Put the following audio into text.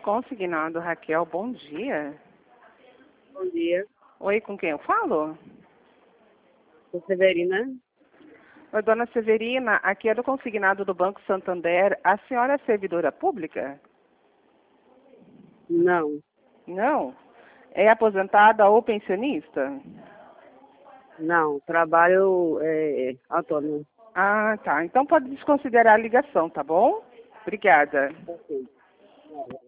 Consignado, Raquel, bom dia. Bom dia. Oi, com quem eu falo? Sou Severina. Oi, dona Severina, aqui é do consignado do Banco Santander. A senhora é servidora pública? Não, Não. É aposentada ou pensionista? não. Trabalho autônomo. Ah, tá. Então pode desconsiderar a ligação, tá bom? Obrigada. Ok.